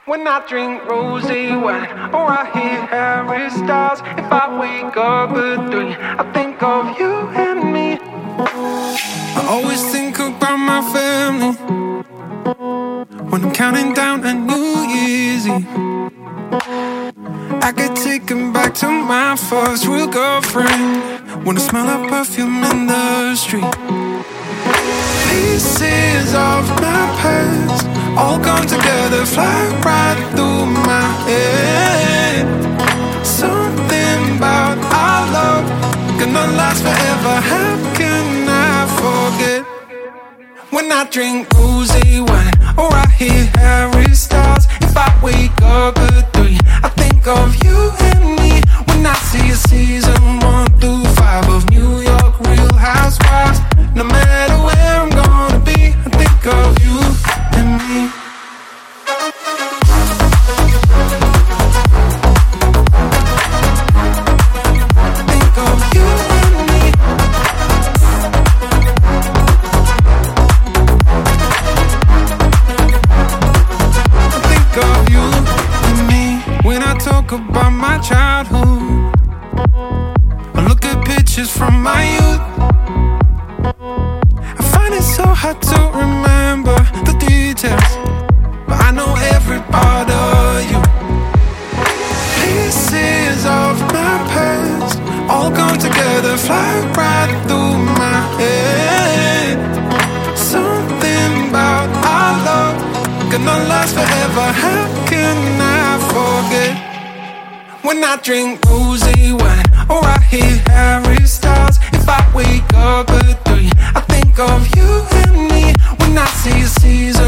When I drink rosé wine or I hear Harry Styles, if I wake up at 3, I think of you and me. I always think about my family when I'm counting down a New Year's Eve. I get taken back to my first real girlfriend when I smell her perfume in the street. Pieces of my past all come together, fly right through my head. Something about our love gonna last forever. How can I forget? When I drink rosé wine or I hear Harry Styles, if I wake up at 3, I think of you and me. When I see a season 1 through 5 of New York Real Housewives, no matter where I'm gonna be, I think of you and me. Think of you and me. I think of you and me. When I talk about my childhood, I look at pictures from my youth. I find it so hard to remember the details, but I know every part of you. Pieces of my past all come together, fly right through my head. Something about our love gonna last forever. How can I forget? When I drink rosé wine or I hear Harry Styles, if I wake up at 3, I think of you and me. When I see a season